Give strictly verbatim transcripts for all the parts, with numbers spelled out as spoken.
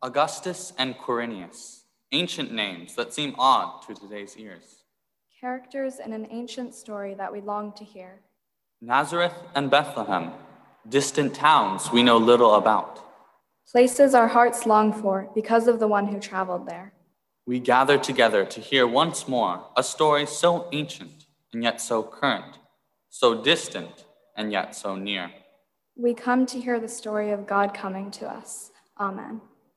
Augustus and Quirinius, ancient names that seem odd to today's ears. Characters in an ancient story that we long to hear. Nazareth and Bethlehem, distant towns we know little about. Places our hearts long for because of the one who traveled there. We gather together to hear once more a story so ancient and yet so current, so distant and yet so near. We come to hear the story of God coming to us. Amen.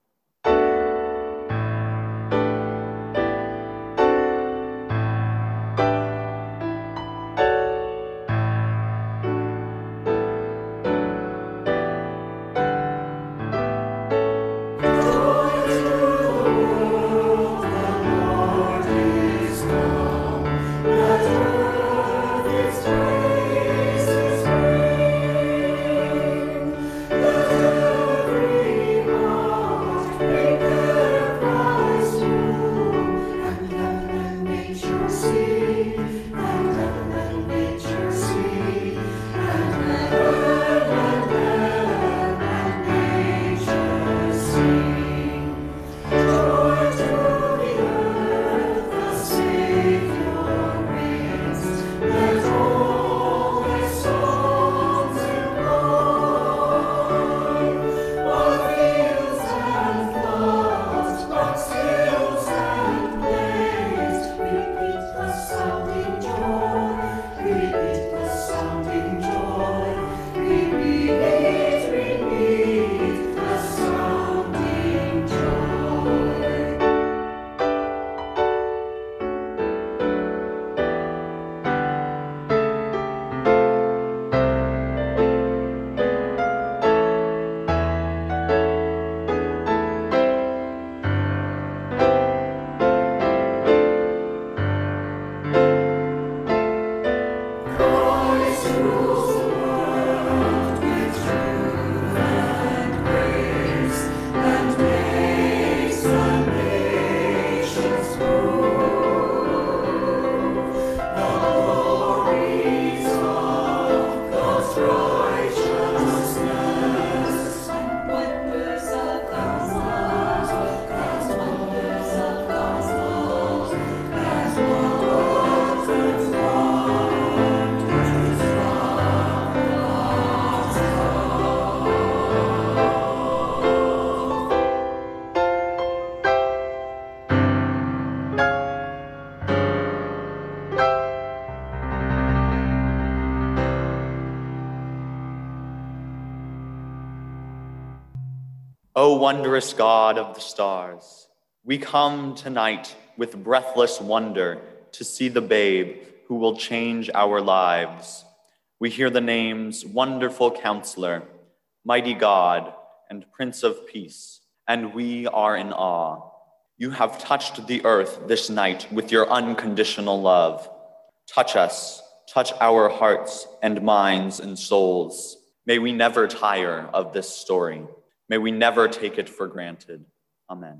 O wondrous God of the stars, we come tonight with breathless wonder to see the babe who will change our lives. We hear the names Wonderful Counselor, Mighty God, and Prince of Peace, and we are in awe. You have touched the earth this night with your unconditional love. Touch us, touch our hearts and minds and souls. May we never tire of this story. May we never take it for granted. Amen.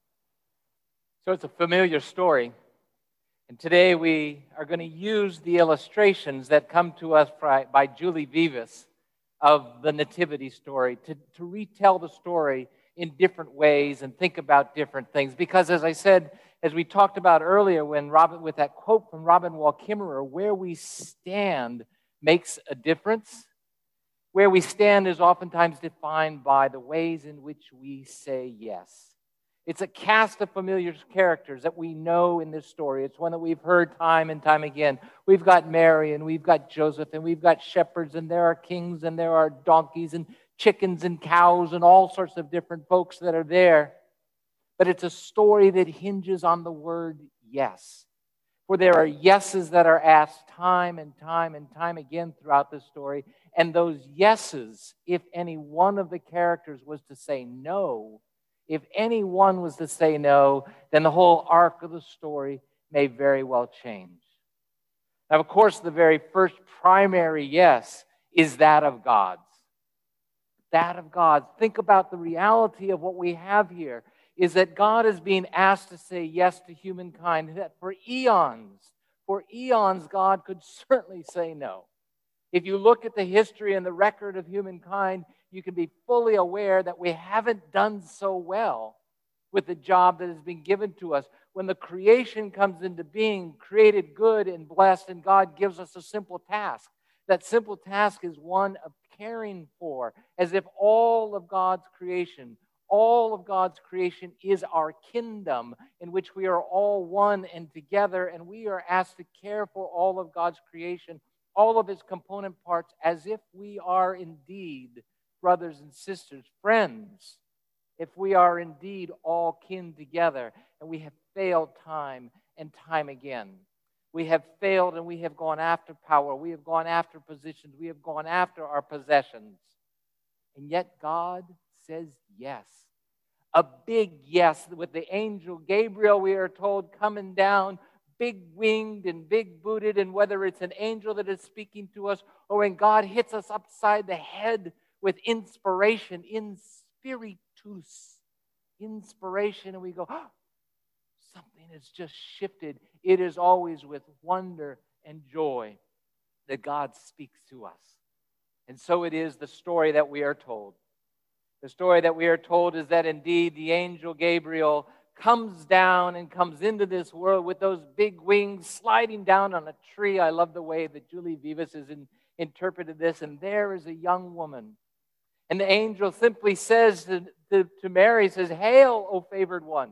So it's a familiar story. And today we are going to use the illustrations that come to us by Julie Vivas of the Nativity story to, to retell the story in different ways and think about different things. Because as I said, as we talked about earlier when Robin, with that quote from Robin Wall Kimmerer, where we stand makes a difference. Where we stand is oftentimes defined by the ways in which we say yes. It's a cast of familiar characters that we know in this story. It's one that we've heard time and time again. We've got Mary, and we've got Joseph, and we've got shepherds, and there are kings, and there are donkeys, and chickens, and cows, and all sorts of different folks that are there. But it's a story that hinges on the word yes. For there are yeses that are asked time and time and time again throughout the story. And those yeses, if any one of the characters was to say no, if any one was to say no, then the whole arc of the story may very well change. Now, of course, the very first primary yes is that of God's. That of God. Think about the reality of what we have here. Is that God is being asked to say yes to humankind, that for eons, for eons, God could certainly say no. If you look at the history and the record of humankind, you can be fully aware that we haven't done so well with the job that has been given to us. When the creation comes into being, created good and blessed, and God gives us a simple task. That simple task is one of caring for, as if all of God's creation, all of God's creation is our kingdom in which we are all one and together, and we are asked to care for all of God's creation, all of its component parts, as if we are indeed brothers and sisters, friends, if we are indeed all kin together, and we have failed time and time again. We have failed and we have gone after power. We have gone after positions. We have gone after our possessions. And yet God says yes. A big yes. With the angel Gabriel, we are told, coming down, big-winged and big-booted, and whether it's an angel that is speaking to us or when God hits us upside the head with inspiration, in spiritus, inspiration, and we go, oh, something has just shifted. It is always with wonder and joy that God speaks to us. And so it is the story that we are told. The story that we are told is that indeed the angel Gabriel comes down and comes into this world with those big wings sliding down on a tree. I love the way that Julie Vivas has in, interpreted this. And there is a young woman. And the angel simply says to, to, to Mary, says, "Hail, O favored one.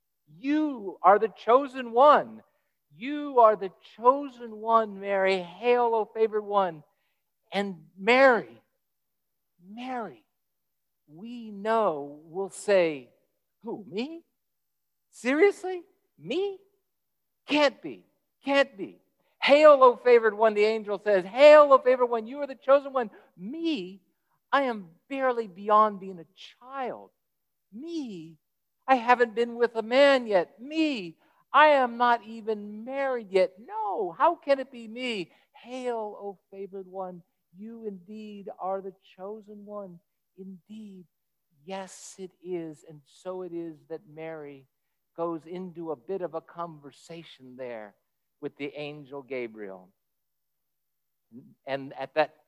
You are the chosen one. You are the chosen one, Mary. Hail, O favored one." And Mary, Mary, we know will say, who, me? Seriously? Me? Can't be. Can't be. Hail, O favored one, the angel says. Hail, O favored one, you are the chosen one. Me? I am barely beyond being a child. Me? I haven't been with a man yet. Me? I am not even married yet. No, how can it be me? Hail, O favored one, you indeed are the chosen one. Indeed, yes it is. And so it is that Mary goes into a bit of a conversation there with the angel Gabriel. And at that,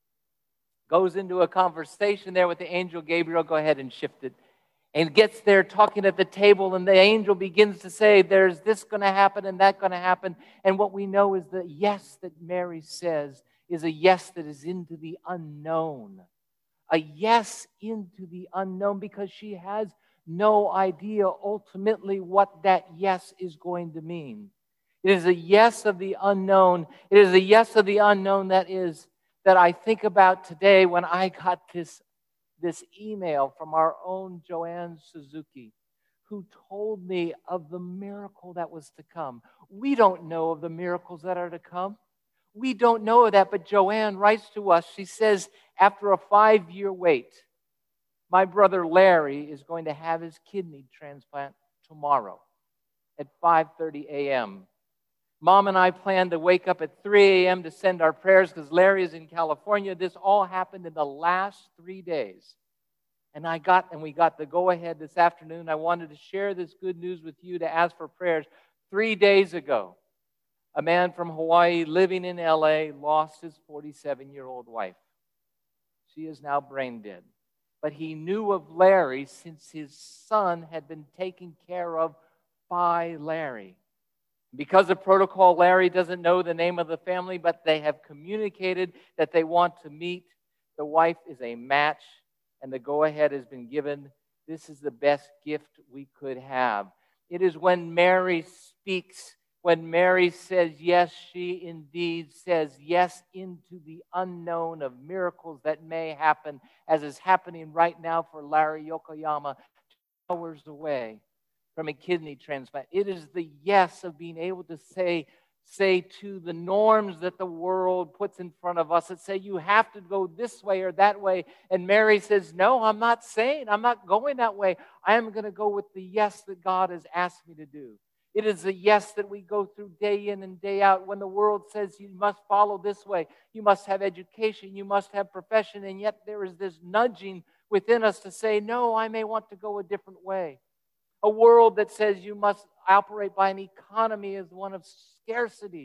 goes into a conversation there with the angel Gabriel. Go ahead and shift it. And gets there talking at the table, and the angel begins to say, there's this going to happen and that going to happen. And what we know is the yes that Mary says is a yes that is into the unknown. A yes into the unknown, because she has no idea ultimately what that yes is going to mean. It is a yes of the unknown. It is a yes of the unknown that is that I think about today when I got this, this email from our own Joanne Suzuki, who told me of the miracle that was to come. We don't know of the miracles that are to come. We don't know of that, but Joanne writes to us. She says, after a five-year wait, my brother Larry is going to have his kidney transplant tomorrow at five thirty a.m. Mom and I plan to wake up at three a.m. to send our prayers because Larry is in California. This all happened in the last three days. And I got, and we got the go-ahead this afternoon. I wanted to share this good news with you to ask for prayers. Three days ago, a man from Hawaii living in L A lost his forty-seven-year-old wife. She is now brain dead. But he knew of Larry since his son had been taken care of by Larry. Because of protocol, Larry doesn't know the name of the family, but they have communicated that they want to meet. The wife is a match, and the go-ahead has been given. This is the best gift we could have. It is when Mary speaks, when Mary says yes, she indeed says yes into the unknown of miracles that may happen, as is happening right now for Larry Yokoyama, two hours away from a kidney transplant. It is the yes of being able to say, say to the norms that the world puts in front of us that say you have to go this way or that way. And Mary says, no, I'm not saying, I'm not going that way. I am going to go with the yes that God has asked me to do. It is a yes that we go through day in and day out when the world says you must follow this way. You must have education. You must have profession. And yet there is this nudging within us to say, no, I may want to go a different way. A world that says you must operate by an economy as one of scarcity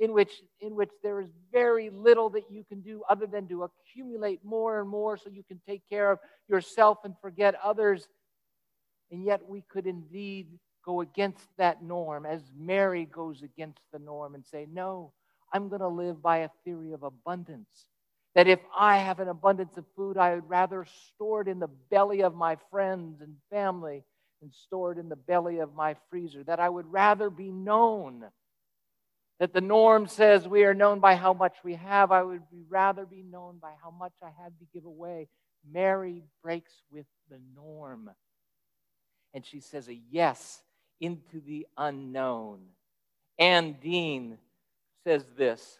in which, in which there is very little that you can do other than to accumulate more and more so you can take care of yourself and forget others. And yet we could indeed go against that norm, as Mary goes against the norm and say, no, I'm going to live by a theory of abundance. That if I have an abundance of food, I would rather store it in the belly of my friends and family than store it in the belly of my freezer. That I would rather be known. That the norm says we are known by how much we have. I would rather be known by how much I have to give away. Mary breaks with the norm. And she says a yes into the unknown. Anne Dean says this.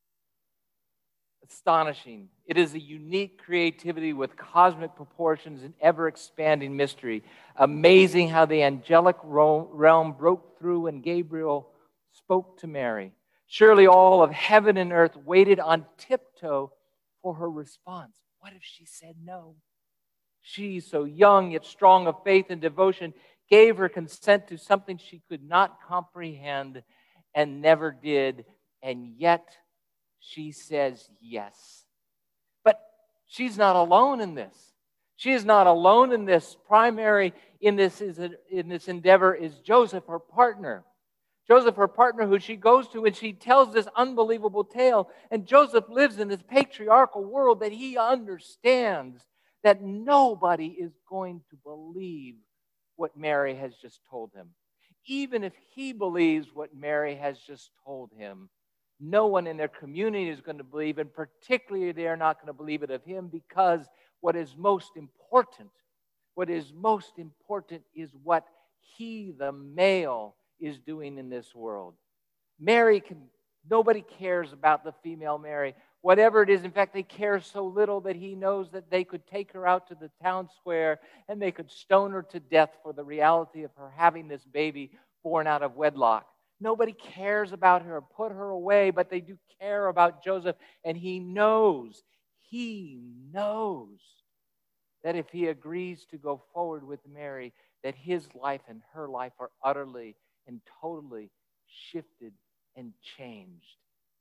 Astonishing. It is a unique creativity with cosmic proportions and ever-expanding mystery. Amazing how the angelic realm broke through and Gabriel spoke to Mary. Surely all of heaven and earth waited on tiptoe for her response. What if she said no? She, so young yet strong of faith and devotion, gave her consent to something she could not comprehend and never did, and yet she says yes. But she's not alone in this. She is not alone in this. Primary in this, is a, in this endeavor is Joseph, her partner. Joseph, her partner, who she goes to, and she tells this unbelievable tale. And Joseph lives in this patriarchal world that he understands that nobody is going to believe what Mary has just told him. Even if he believes what Mary has just told him, no one in their community is going to believe, and particularly they are not going to believe it of him, because what is most important, what is most important is what he, the male, is doing in this world. Mary can, nobody cares about the female Mary. Whatever it is, in fact, they care so little that he knows that they could take her out to the town square and they could stone her to death for the reality of her having this baby born out of wedlock. Nobody cares about her, put her away, but they do care about Joseph. And he knows, he knows that if he agrees to go forward with Mary, that his life and her life are utterly and totally shifted and changed.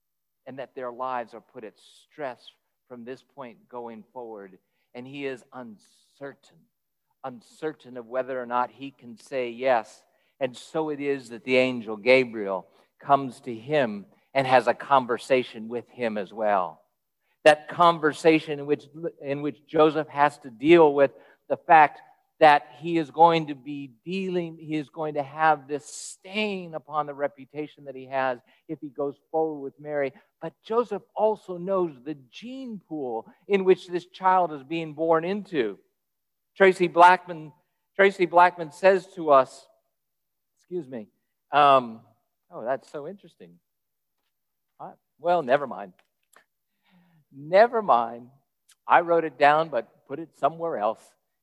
And that their lives are put at stress from this point going forward. And he is uncertain, uncertain of whether or not he can say yes. And so it is that the angel Gabriel comes to him and has a conversation with him as well. That conversation in which, in which Joseph has to deal with the fact that he is going to be dealing, he is going to have this stain upon the reputation that he has if he goes forward with Mary. But Joseph also knows the gene pool in which this child is being born into. Tracy Blackman, Tracy Blackman says to us, excuse me, um, oh, that's so interesting. Uh, well, never mind. Never mind. I wrote it down, but put it somewhere else.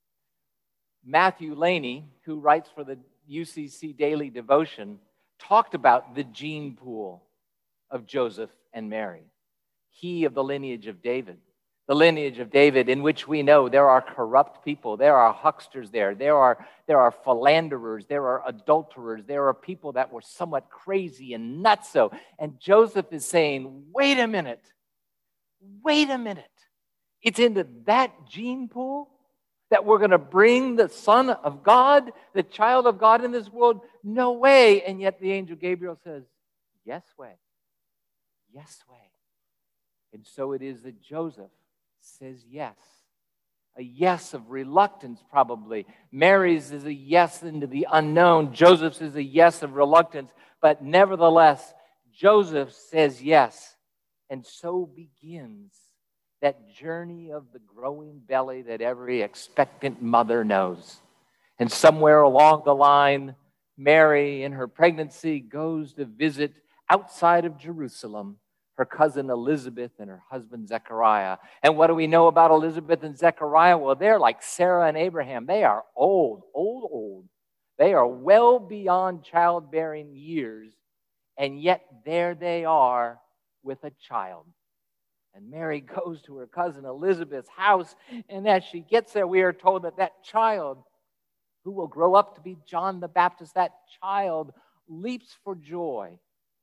Matthew Laney, who writes for the U C C Daily Devotion, talked about the gene pool of Joseph and Mary. He of the lineage of David. The lineage of David in which we know there are corrupt people, there are hucksters there, there are, there are philanderers, there are adulterers, there are people that were somewhat crazy and nutso. And Joseph is saying, wait a minute, wait a minute. It's into that gene pool that we're going to bring the Son of God, the child of God in this world? No way. And yet the angel Gabriel says, yes way. Yes way. And so it is that Joseph says yes. A yes of reluctance, probably. Mary's is a yes into the unknown. Joseph's is a yes of reluctance. But nevertheless, Joseph says yes. And so begins that journey of the growing belly that every expectant mother knows. And somewhere along the line, Mary, in her pregnancy, goes to visit outside of Jerusalem her cousin Elizabeth and her husband Zechariah. And what do we know about Elizabeth and Zechariah? Well, they're like Sarah and Abraham. They are old, old, old. They are well beyond childbearing years, and yet there they are with a child. And Mary goes to her cousin Elizabeth's house, and as she gets there, we are told that that child, who will grow up to be John the Baptist, that child leaps for joy.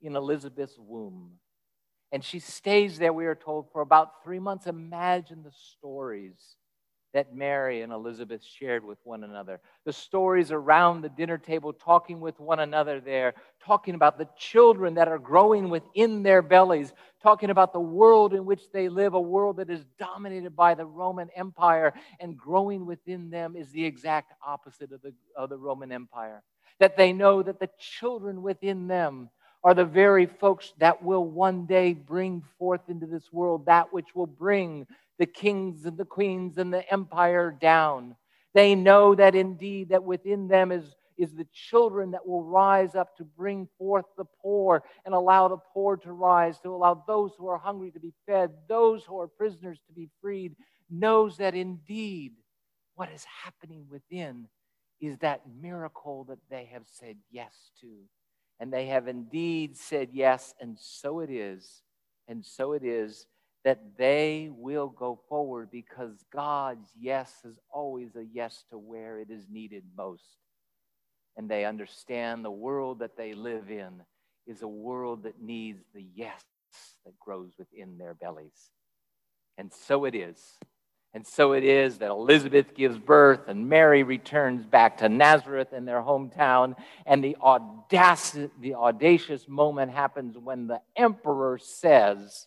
in Elizabeth's womb. And she stays there, we are told, for about three months. Imagine the stories that Mary and Elizabeth shared with one another. The stories around the dinner table, talking with one another there, talking about the children that are growing within their bellies, talking about the world in which they live, a world that is dominated by the Roman Empire, and growing within them is the exact opposite of the, of the Roman Empire. That they know that the children within them are the very folks that will one day bring forth into this world that which will bring the kings and the queens and the empire down. They know that indeed that within them is, is the children that will rise up to bring forth the poor and allow the poor to rise, to allow those who are hungry to be fed, those who are prisoners to be freed, knows that indeed what is happening within is that miracle that they have said yes to. And they have indeed said yes, and so it is, and so it is that they will go forward, because God's yes is always a yes to where it is needed most. And they understand the world that they live in is a world that needs the yes that grows within their bellies. And so it is. And so it is that Elizabeth gives birth and Mary returns back to Nazareth in their hometown. And the audacious, the audacious moment happens when the emperor says,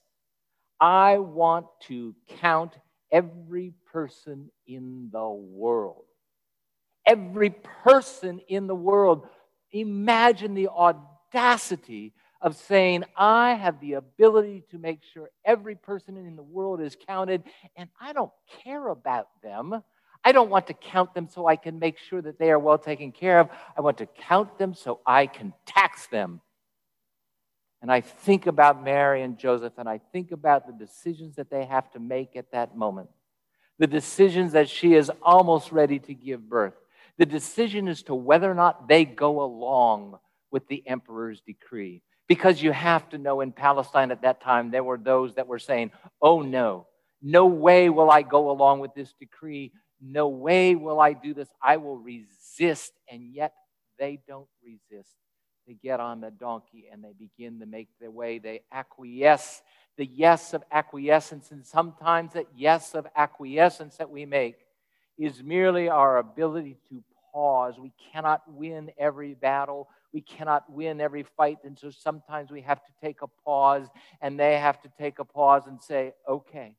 I want to count every person in the world. Every person in the world. Imagine the audacity of saying, I have the ability to make sure every person in the world is counted, and I don't care about them. I don't want to count them so I can make sure that they are well taken care of. I want to count them so I can tax them. And I think about Mary and Joseph, and I think about the decisions that they have to make at that moment. The decisions that she is almost ready to give birth. The decision as to whether or not they go along with the emperor's decree. Because you have to know, in Palestine at that time, there were those that were saying, oh no, no way will I go along with this decree. No way will I do this. I will resist. And yet they don't resist. They get on the donkey and they begin to make their way. They acquiesce. The yes of acquiescence, and sometimes that yes of acquiescence that we make is merely our ability to pause. We cannot win every battle. We cannot win every fight, and so sometimes we have to take a pause, and they have to take a pause and say, okay,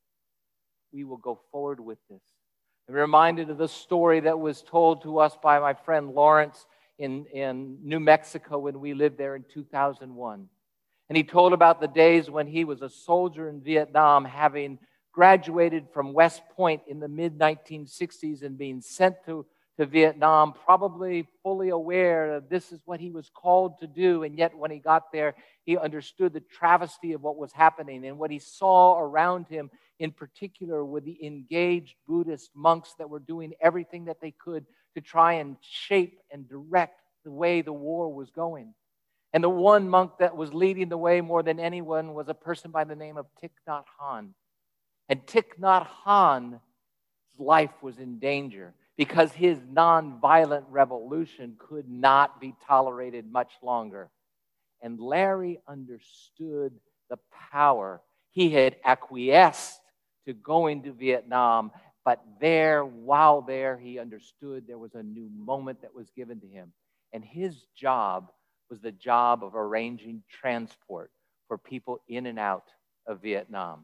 we will go forward with this. I'm reminded of the story that was told to us by my friend Lawrence in, in New Mexico when we lived there in two thousand one. And he told about the days when he was a soldier in Vietnam, having graduated from West Point in the mid nineteen sixties and being sent to to Vietnam, probably fully aware that this is what he was called to do. And yet when he got there, he understood the travesty of what was happening. And what he saw around him, in particular, were the engaged Buddhist monks that were doing everything that they could to try and shape and direct the way the war was going. And the one monk that was leading the way more than anyone was a person by the name of Thich Nhat Hanh. And Thich Nhat Hanh's life was in danger, because his nonviolent revolution could not be tolerated much longer. And Larry understood the power. He had acquiesced to going to Vietnam, but there, while there, he understood there was a new moment that was given to him. And his job was the job of arranging transport for people in and out of Vietnam.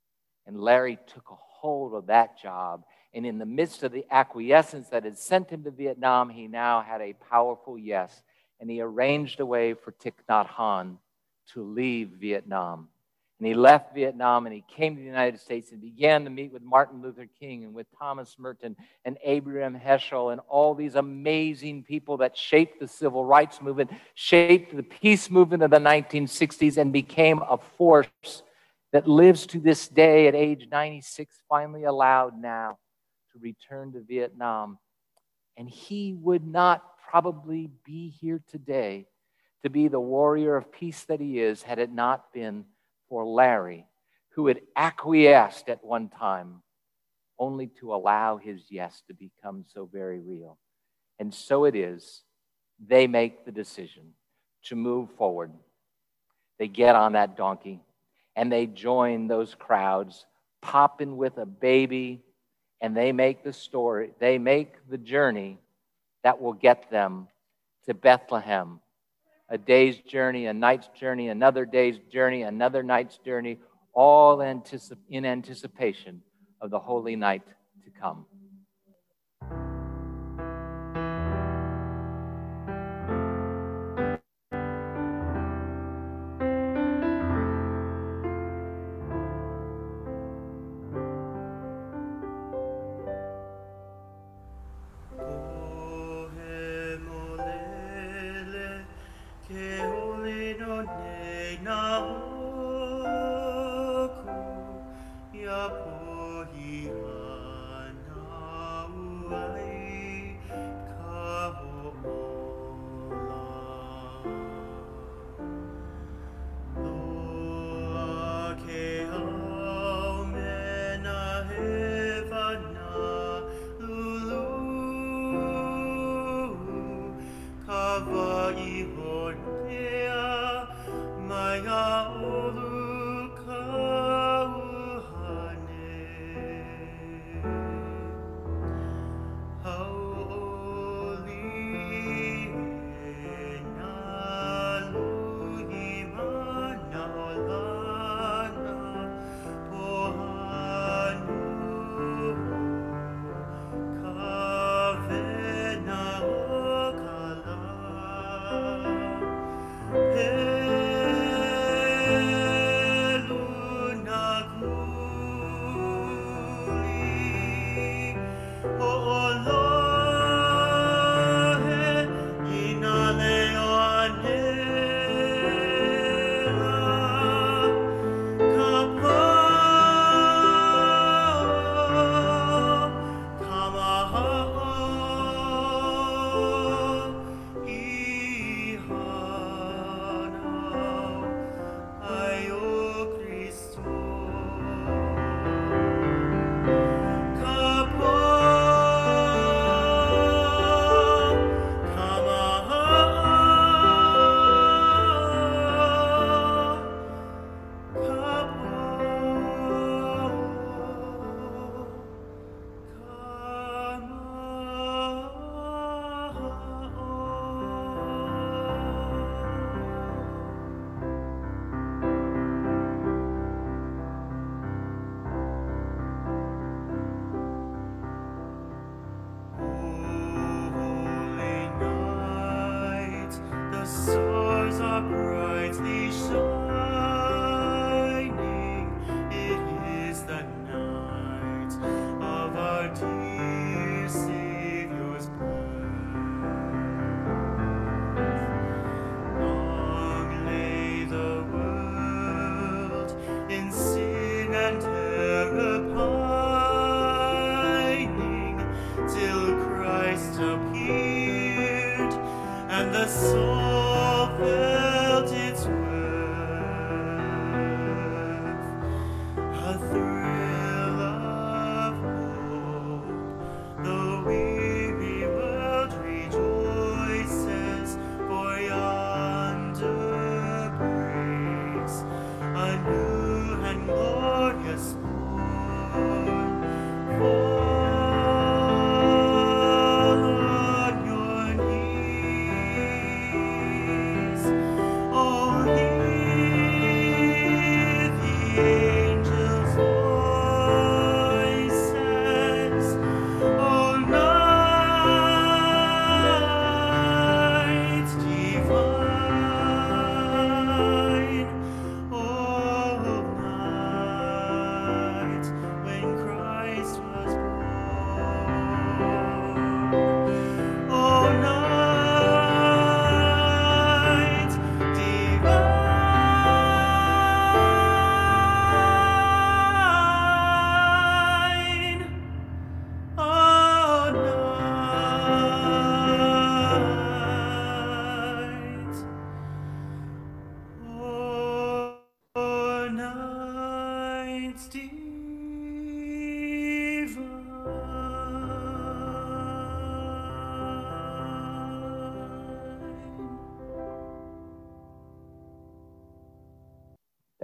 And Larry took a hold of that job. And in the midst of the acquiescence that had sent him to Vietnam, he now had a powerful yes. And he arranged a way for Thich Nhat Hanh to leave Vietnam. And he left Vietnam and he came to the United States and began to meet with Martin Luther King and with Thomas Merton and Abraham Heschel and all these amazing people that shaped the civil rights movement, shaped the peace movement of the nineteen sixties, and became a force that lives to this day at age ninety-six, finally allowed now to return to Vietnam. And he would not probably be here today to be the warrior of peace that he is had it not been for Larry, who had acquiesced at one time only to allow his yes to become so very real. And so it is, they make the decision to move forward. they get on that donkey and they join those crowds, popping with a baby, and they make the story, they make the journey that will get them to Bethlehem. A day's journey, a night's journey, another day's journey, another night's journey, all anticip- in anticipation of the holy night to come.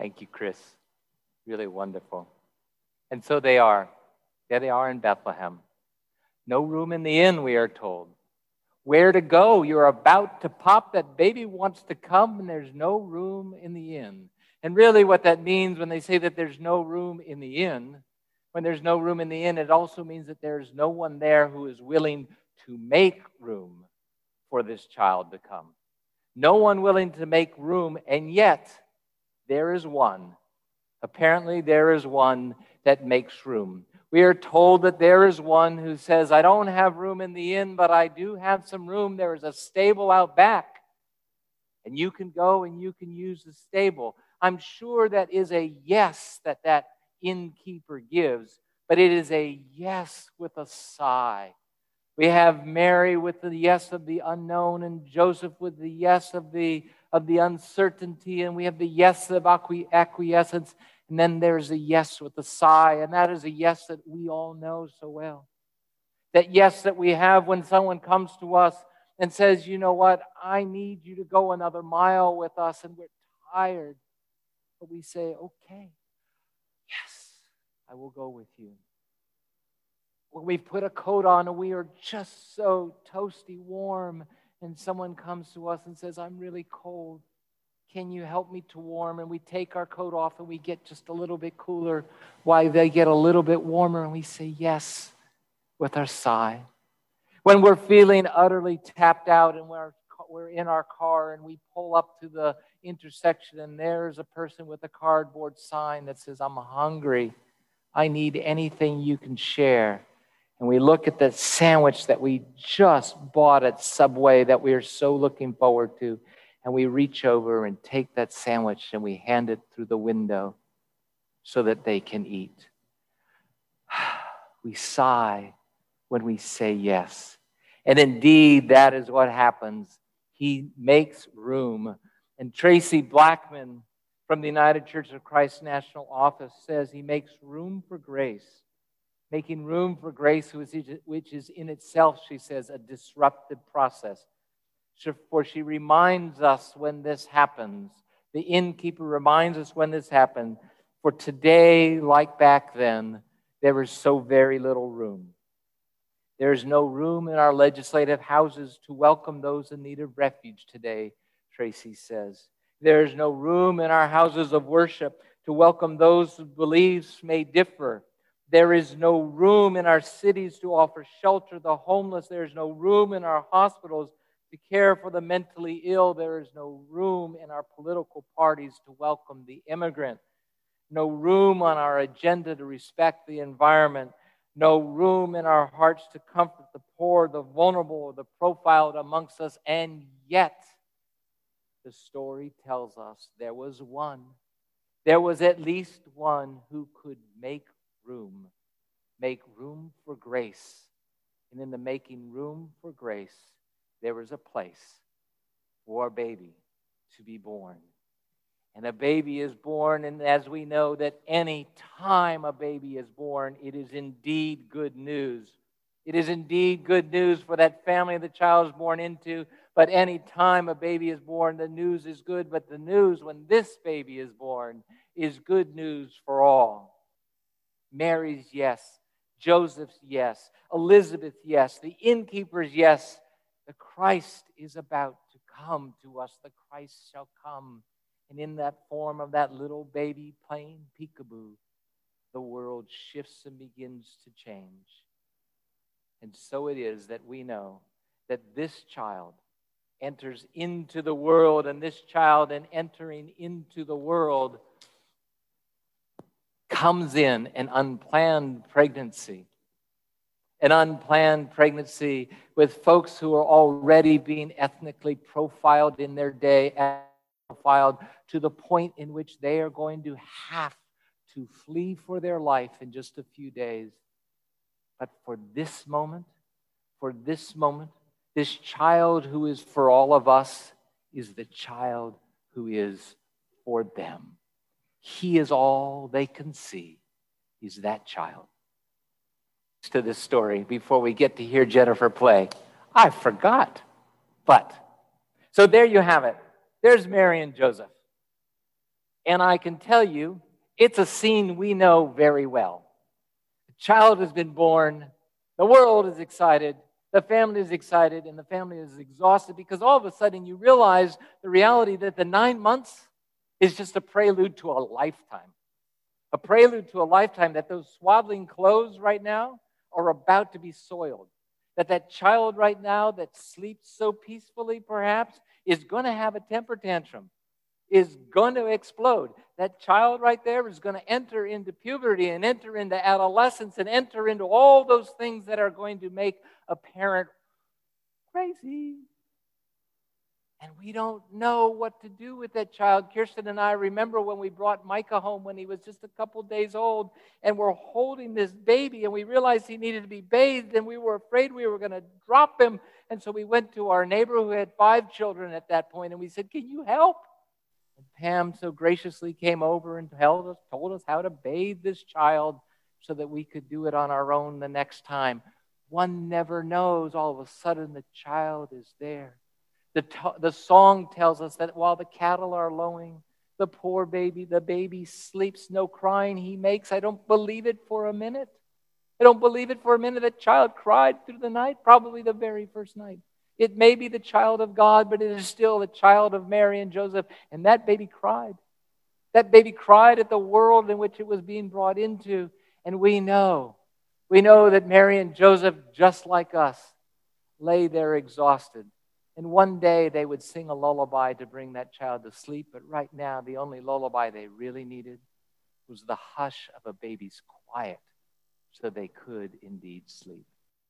Thank you, Chris. Really wonderful. And so they are. There they are in Bethlehem. No room in the inn, we are told. Where to go? You're about to pop. That baby wants to come, and there's no room in the inn. And really what that means when they say that there's no room in the inn, when there's no room in the inn, it also means that there's no one there who is willing to make room for this child to come. No one willing to make room, and yet there is one. Apparently there is one that makes room. We are told that there is one who says, I don't have room in the inn, but I do have some room. There is a stable out back, and you can go and you can use the stable. I'm sure that is a yes that that innkeeper gives, but it is a yes with a sigh. We have Mary with the yes of the unknown, and Joseph with the yes of the, of the uncertainty, and we have the yes of acqui- acquiescence, and then there's a yes with a sigh, and that is a yes that we all know so well. That yes that we have when someone comes to us and says, you know what, I need you to go another mile with us, and we're tired. But we say, okay, yes, I will go with you. When we've put a coat on and we are just so toasty warm, and someone comes to us and says, I'm really cold. Can you help me to warm? And we take our coat off and we get just a little bit cooler while they get a little bit warmer, and we say yes with our sigh. When we're feeling utterly tapped out and we're, we're in our car and we pull up to the intersection and there's a person with a cardboard sign that says, I'm hungry. I need anything you can share. And we look at that sandwich that we just bought at Subway that we are so looking forward to, and we reach over and take that sandwich and we hand it through the window so that they can eat. We sigh when we say yes. And indeed, that is what happens. He makes room. And Tracy Blackman from the United Church of Christ National Office says he makes room for grace. Making room for grace, which is in itself, she says, a disruptive process. For she reminds us when this happens. The innkeeper reminds us when this happened. For today, like back then, there is so very little room. There is no room in our legislative houses to welcome those in need of refuge today, Tracy says. There is no room in our houses of worship to welcome those whose beliefs may differ. There is no room in our cities to offer shelter to the homeless. There is no room in our hospitals to care for the mentally ill. There is no room in our political parties to welcome the immigrant. No room on our agenda to respect the environment. No room in our hearts to comfort the poor, the vulnerable, the profiled amongst us. And yet, the story tells us there was one. There was at least one who could make room. Make room for grace. And in the making room for grace, there was a place for a baby to be born. And a baby is born, and as we know that any time a baby is born, it is indeed good news. It is indeed good news for that family the child is born into. But any time a baby is born, the news is good. But the news when this baby is born is good news for all. Mary's yes. Joseph's yes. Elizabeth yes. The innkeeper's yes. The Christ is about to come to us. The Christ shall come. And in that form of that little baby playing peekaboo, the world shifts and begins to change. And so it is that we know that this child enters into the world, and this child, in entering into the world, comes in an unplanned pregnancy. An unplanned pregnancy with folks who are already being ethnically profiled in their day, profiled to the point in which they are going to have to flee for their life in just a few days. But for this moment, for this moment, this child who is for all of us is the child who is for them. He is all they can see. He's that child. To this story before we get to hear Jennifer play. I forgot. But, so there you have it. There's Mary and Joseph. And I can tell you, it's a scene we know very well. The child has been born. The world is excited. The family is excited, and the family is exhausted because all of a sudden you realize the reality that the nine months is just a prelude to a lifetime. A prelude to a lifetime, that those swaddling clothes right now are about to be soiled. That that child right now that sleeps so peacefully perhaps is going to have a temper tantrum, is going to explode. That child right there is going to enter into puberty and enter into adolescence and enter into all those things that are going to make a parent crazy. And we don't know what to do with that child. Kirsten and I remember when we brought Micah home when he was just a couple days old, and we're holding this baby, and we realized he needed to be bathed, and we were afraid we were going to drop him. And so we went to our neighbor who had five children at that point, and we said, "Can you help?" And Pam so graciously came over and told us, told us how to bathe this child so that we could do it on our own the next time. One never knows. All of a sudden, the child is there. The, to- the song tells us that while the cattle are lowing, the poor baby, the baby sleeps, no crying he makes. I don't believe it for a minute. I don't believe it for a minute. That child cried through the night, probably the very first night. It may be the child of God, but it is still the child of Mary and Joseph. And that baby cried. That baby cried at the world in which it was being brought into. And we know, we know that Mary and Joseph, just like us, lay there exhausted. And one day they would sing a lullaby to bring that child to sleep. But right now, the only lullaby they really needed was the hush of a baby's quiet so they could indeed sleep.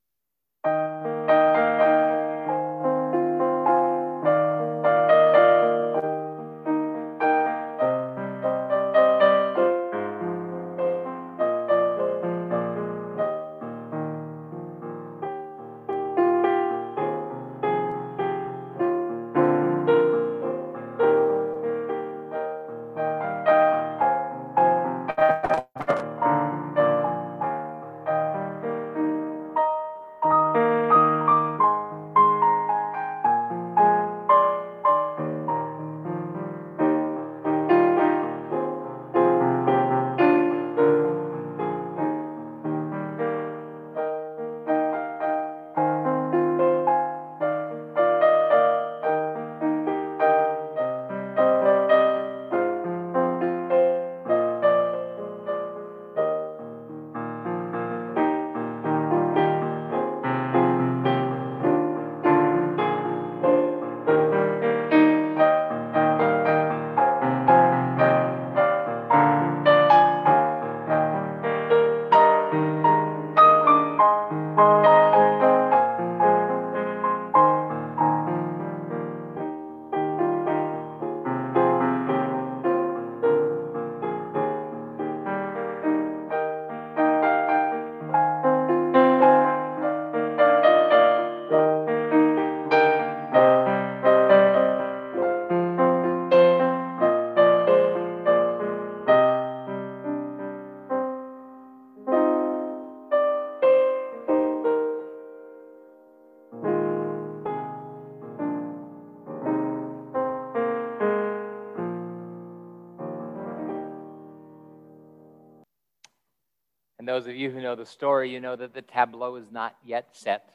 And those of you who know the story, you know that the tableau is not yet set,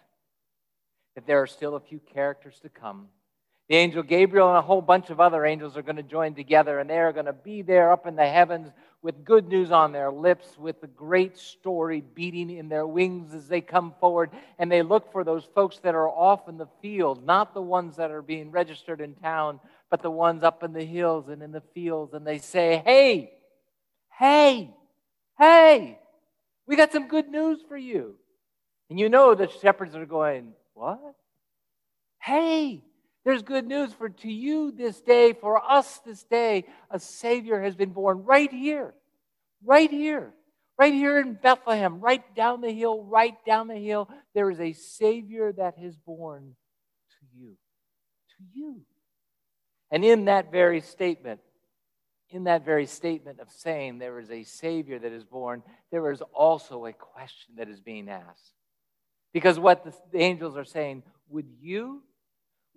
that there are still a few characters to come. The angel Gabriel and a whole bunch of other angels are going to join together, and they are going to be there up in the heavens with good news on their lips, with the great story beating in their wings as they come forward, and they look for those folks that are off in the field, not the ones that are being registered in town, but the ones up in the hills and in the fields, and they say, "Hey, hey, hey, we got some good news for you." And you know the shepherds are going, "What? Hey, there's good news for to you this day, for us this day. A Savior has been born right here, right here, right here in Bethlehem, right down the hill, right down the hill. There is a Savior that has born to you, to you." And in that very statement, in that very statement of saying there is a Savior that is born, there is also a question that is being asked. Because what the angels are saying, would you,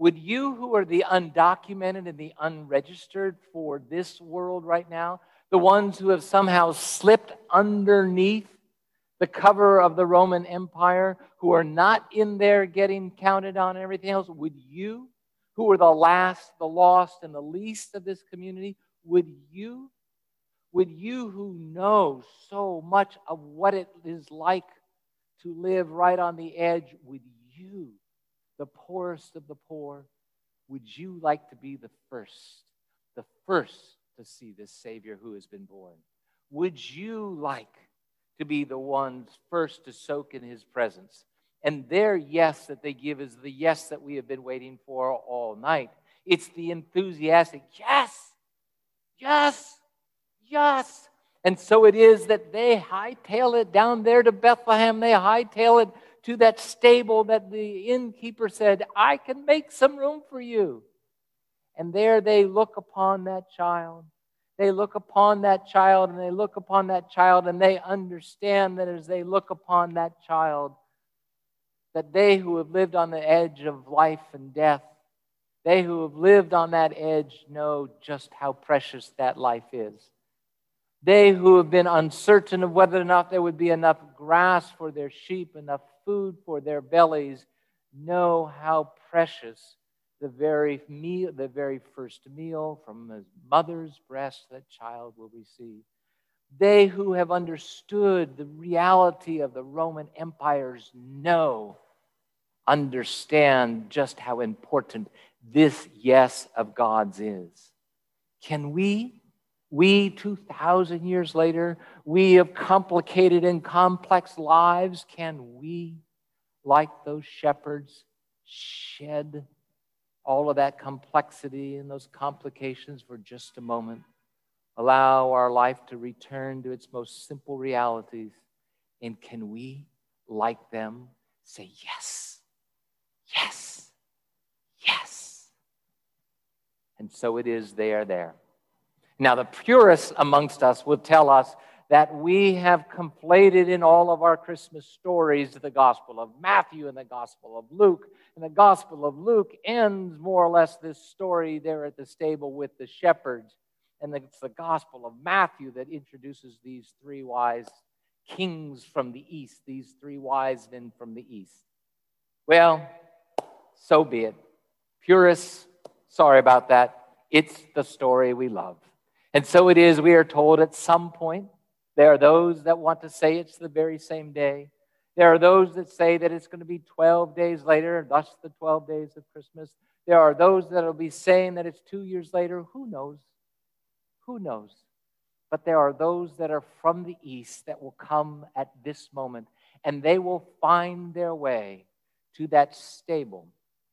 Would you who are the undocumented and the unregistered for this world right now, the ones who have somehow slipped underneath the cover of the Roman Empire, who are not in there getting counted on and everything else, would you, who are the last, the lost, and the least of this community, would you, would you who know so much of what it is like to live right on the edge, would you, the poorest of the poor, would you like to be the first, the first to see this Savior who has been born? Would you like to be the ones first to soak in his presence? And their yes that they give is the yes that we have been waiting for all night. It's the enthusiastic yes, yes, yes. And so it is that they hightail it down there to Bethlehem. They hightail it to that stable that the innkeeper said, I can make some room for you. And there they look upon that child. They look upon that child and they look upon that child and they understand that as they look upon that child, that they who have lived on the edge of life and death, they who have lived on that edge know just how precious that life is. They who have been uncertain of whether or not there would be enough grass for their sheep, enough food for their bellies, know how precious the very meal, the very first meal from his mother's breast that child will receive. They who have understood the reality of the Roman empires know, understand just how important this yes of God's is. Can we? We, two thousand years later, we have complicated and complex lives. Can we, like those shepherds, shed all of that complexity and those complications for just a moment? Allow our life to return to its most simple realities. And can we, like them, say yes, yes, yes? And so it is they are there. Now, the purists amongst us will tell us that we have conflated in all of our Christmas stories the Gospel of Matthew and the Gospel of Luke. And the Gospel of Luke ends more or less this story there at the stable with the shepherds. And it's the Gospel of Matthew that introduces these three wise kings from the east, these three wise men from the east. Well, so be it. Purists, sorry about that. It's the story we love. And so it is, we are told at some point, there are those that want to say it's the very same day. There are those that say that it's going to be twelve days later, thus the twelve days of Christmas. There are those that will be saying that it's two years later. Who knows? Who knows? But there are those that are from the east that will come at this moment, and they will find their way to that stable,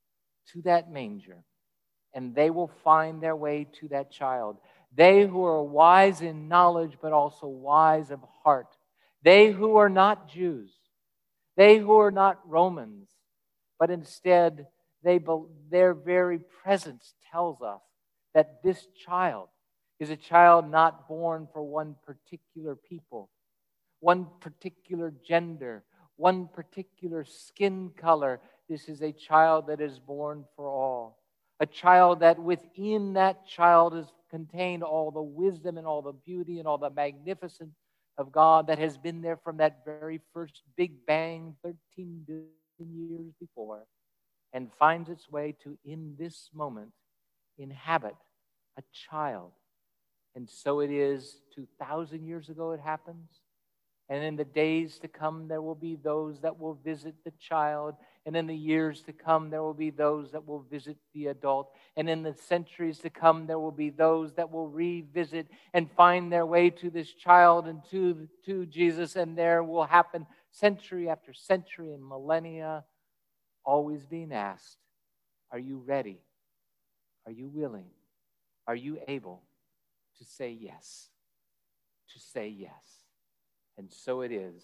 to that manger, and they will find their way to that child. They who are wise in knowledge, but also wise of heart. They who are not Jews. They who are not Romans, but instead they, their very presence tells us that this child is a child not born for one particular people, one particular gender, one particular skin color. This is a child that is born for all. A child that within that child is contained all the wisdom and all the beauty and all the magnificence of God that has been there from that very first Big Bang thirteen billion years before, and finds its way to, in this moment, inhabit a child. And so it is two thousand years ago it happens. And in the days to come, there will be those that will visit the child. And in the years to come, there will be those that will visit the adult. And in the centuries to come, there will be those that will revisit and find their way to this child and to, to Jesus. And there will happen century after century and millennia, always being asked, are you ready? Are you willing? Are you able to say yes? To say yes. And so it is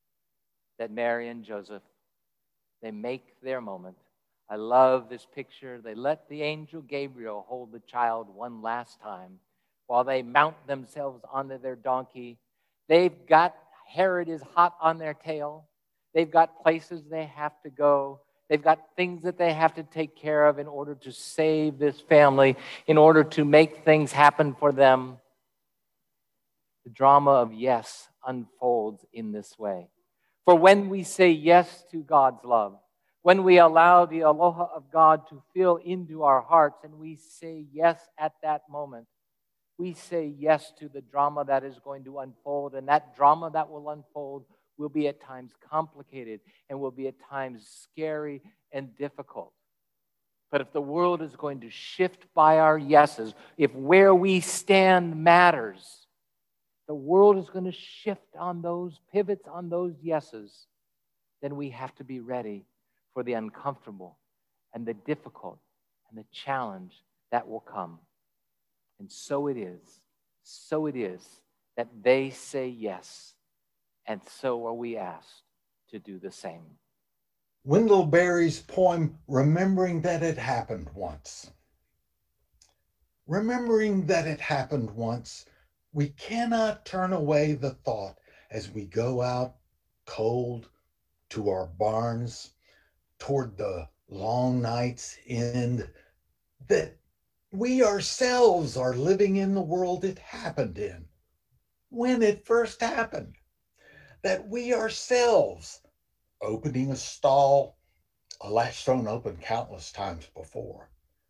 that Mary and Joseph, they make their moment. I love this picture. They let the angel Gabriel hold the child one last time while they mount themselves onto their donkey. They've got, Herod is hot on their tail. They've got places they have to go. They've got things that they have to take care of in order to save this family, in order to make things happen for them. The drama of yes unfolds in this way. For when we say yes to God's love, when we allow the aloha of God to fill into our hearts and we say yes at that moment, we say yes to the drama that is going to unfold, and that drama that will unfold will be at times complicated and will be at times scary and difficult. But if the world is going to shift by our yeses, if where we stand matters, the world is going to shift on those pivots, on those yeses, then we have to be ready for the uncomfortable and the difficult and the challenge that will come. And so it is, so it is that they say yes, and so are we asked to do the same. Wendell Berry's poem, Remembering That It Happened Once. Remembering that it happened once, we cannot turn away the thought as we go out cold to our barns toward the long night's end, that we ourselves are living in the world it happened in, when it first happened, that we ourselves, opening a stall, a latch thrown open countless times before,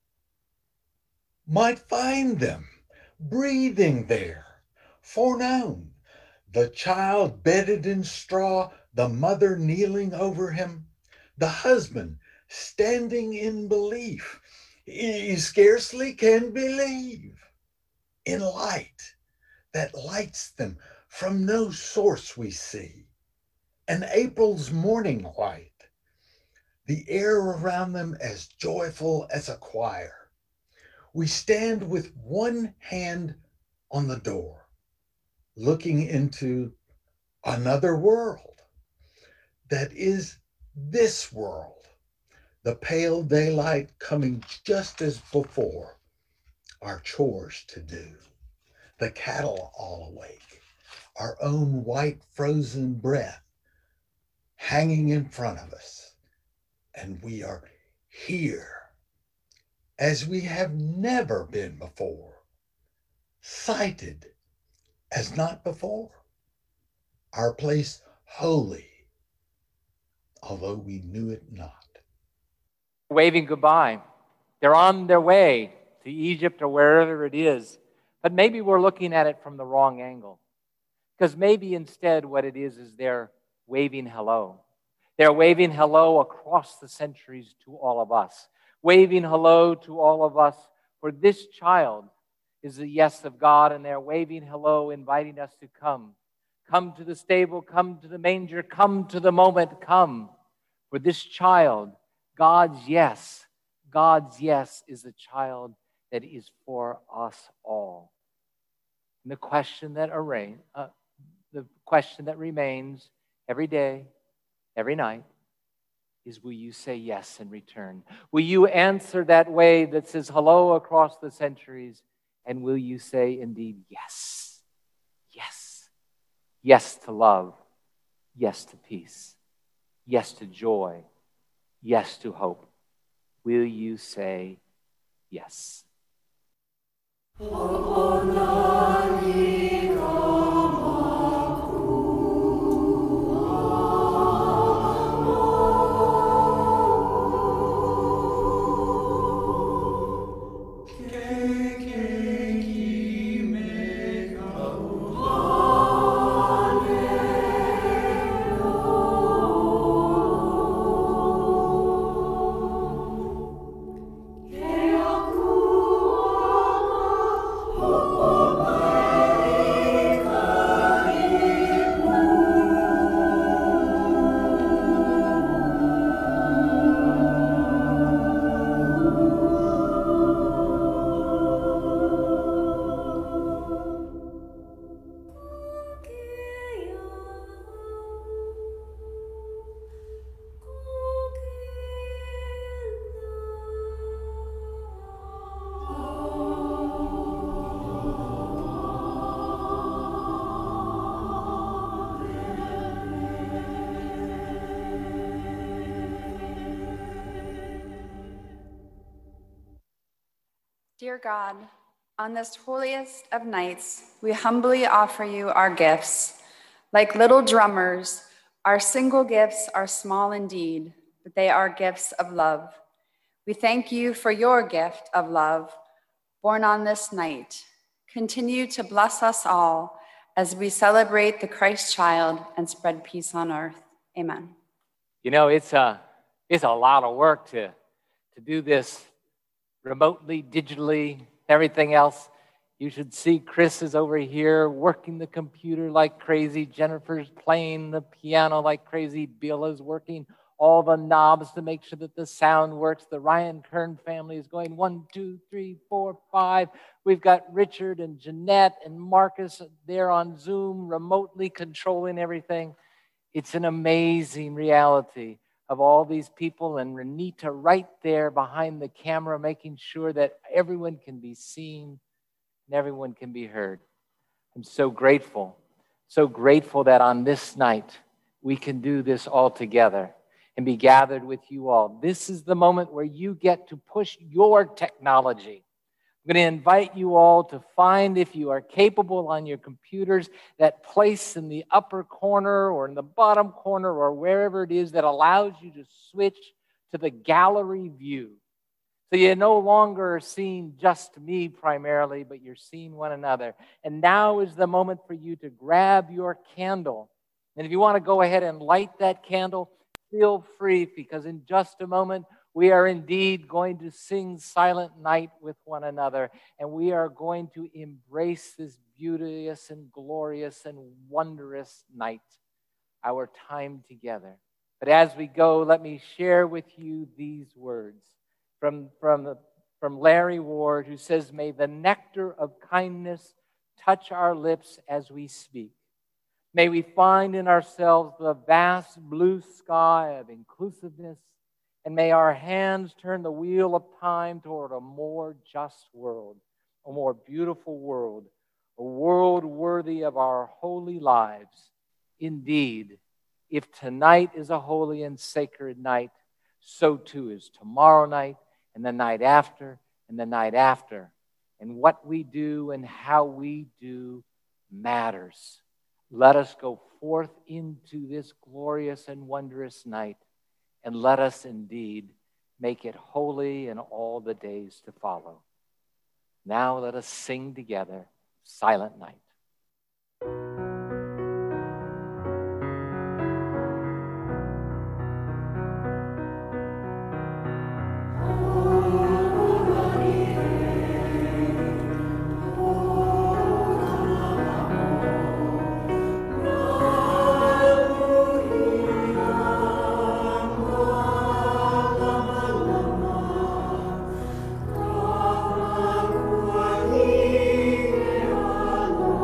might find them breathing there, foreknown, the child bedded in straw, the mother kneeling over him, the husband standing in belief. He scarcely can believe in light that lights them from no source we see. An April's morning light, the air around them as joyful as a choir. We stand with one hand on the door, looking into another world that is this world. The pale daylight coming just as before, our chores to do, the cattle all awake, our own white frozen breath hanging in front of us. And we are here as we have never been before, sighted as not before, our place holy, although we knew it not. Waving goodbye. They're on their way to Egypt or wherever it is. But maybe we're looking at it from the wrong angle. Because maybe instead what it is is they're waving hello. They're waving hello across the centuries to all of us. Waving hello to all of us. For this child is the yes of God, and they're waving hello, inviting us to come. Come to the stable, come to the manger, come to the moment, come. For this child, God's yes, God's yes is a child that is for us all. And the question that arraign, uh, the question that remains every day, every night, is will you say yes in return? Will you answer that way that says hello across the centuries? And will you say indeed yes, yes, yes to love, yes to peace, yes to joy, yes to hope? Will you say yes? Oh Dear God, on this holiest of nights, we humbly offer you our gifts. Like little drummers, our single gifts are small indeed, but they are gifts of love. We thank you for your gift of love, born on this night. Continue to bless us all as we celebrate the Christ child and spread peace on earth. Amen. You know, it's a, it's a lot of work to, to do this remotely, digitally, everything else. You should see Chris is over here working the computer like crazy. Jennifer's playing the piano like crazy. Bill is working all the knobs to make sure that the sound works. The Ryan Kern family is going one, two, three, four, five. We've got Richard and Jeanette and Marcus there on Zoom, remotely controlling everything. It's an amazing reality of all these people, and Renita right there behind the camera, making sure that everyone can be seen and everyone can be heard. I'm so grateful, so grateful that on this night we can do this all together and be gathered with you all. This is the moment where you get to push your technology. I'm going to invite you all to find, if you are capable on your computers, that place in the upper corner or in the bottom corner or wherever it is that allows you to switch to the gallery view. So you're no longer seeing just me primarily, but you're seeing one another. And now is the moment for you to grab your candle. And if you want to go ahead and light that candle, feel free, because in just a moment, we are indeed going to sing Silent Night with one another, and we are going to embrace this beauteous and glorious and wondrous night, our time together. But as we go, let me share with you these words from, from, the, from Larry Ward, who says, "May the nectar of kindness touch our lips as we speak. May we find in ourselves the vast blue sky of inclusiveness, and may our hands turn the wheel of time toward a more just world, a more beautiful world, a world worthy of our holy lives. Indeed, if tonight is a holy and sacred night, so too is tomorrow night, and the night after, and the night after. And what we do and how we do matters. Let us go forth into this glorious and wondrous night, and let us indeed make it holy in all the days to follow." Now let us sing together, Silent Night. Lord.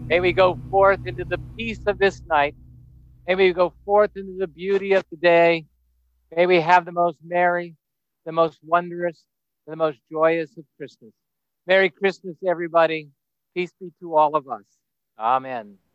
May we go forth into the peace of this night. May we go forth into the beauty of the day. May we have the most merry, the most wondrous, the most joyous of Christmas. Merry Christmas, everybody. Peace be to all of us. Amen.